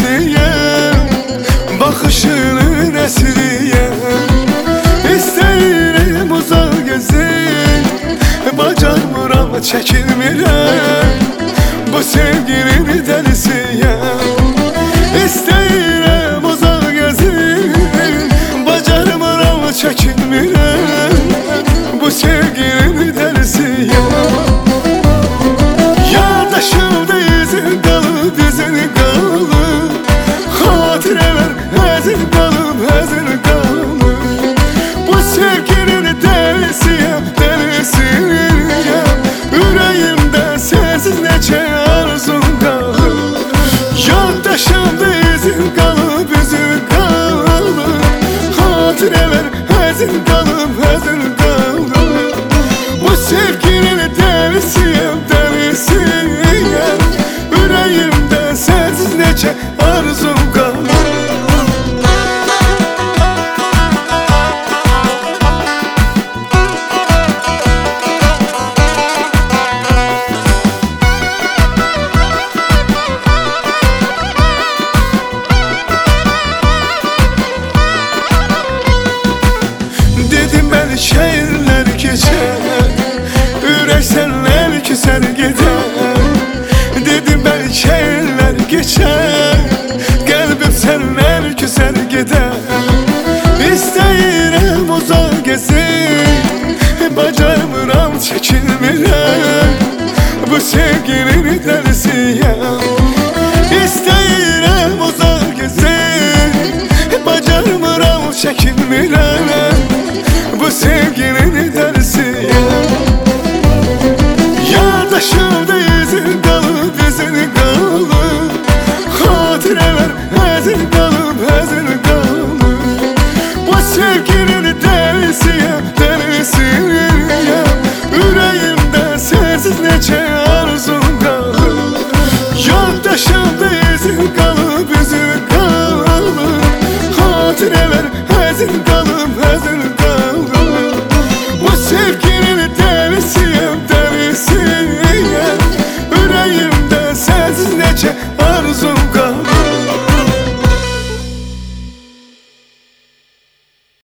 delisiyəm, baxışının əsiriyəm. İstəyirəm uzaq gəzim, bacarmıram, çəkilmirəm, bu sevginin dəlisiyəm. İstəyirəm uzaq gəzim, bacarmıram, çəkilmirəm, bu sevginin dəlisiyəm. Yaddaşımda izin qalıb, izin qalıb, xatirələr həzin qalıb, həzin qalıb. Bu sevginin dəlisiyəm, dəlisiyəm. Ürəyimdə sənsiz neçə arzum qalıb. Yaddaşımda izin qalıb, izin qalıb, xatirələr həzin qalıb, həzin qalıb. Bu sevginin dəlisiyəm, dəlisiyəm. Ürəyimdə sənsiz neçə arzum qalıb. Dedim bəlkə illər keçər, ürək sənlər küsər gedər. Dedim bəlkə illər keçər, qəlbim sənlər küsər gedər. İstəyirəm uzaq gəzim, bacarmıram, çəkilmirəm, bu sevginin dəlisiyəm. İstəyirəm uzaq gəzim, bacarmıram, çəkilmirəm, bu sevginin dəlisiyəm. Yaddaşımda izin qalıb, izin qalıb, xatirələr həzin qalıb, həzin qalıb. Bu sevginin dəlisiyəm, dəlisiyəm. Ürəyimdə sənsiz neçə arzum qalıb. Yaddaşımda izin qalıb, izin qalıb, xatirələr həzin qalıb, həzin qalıb.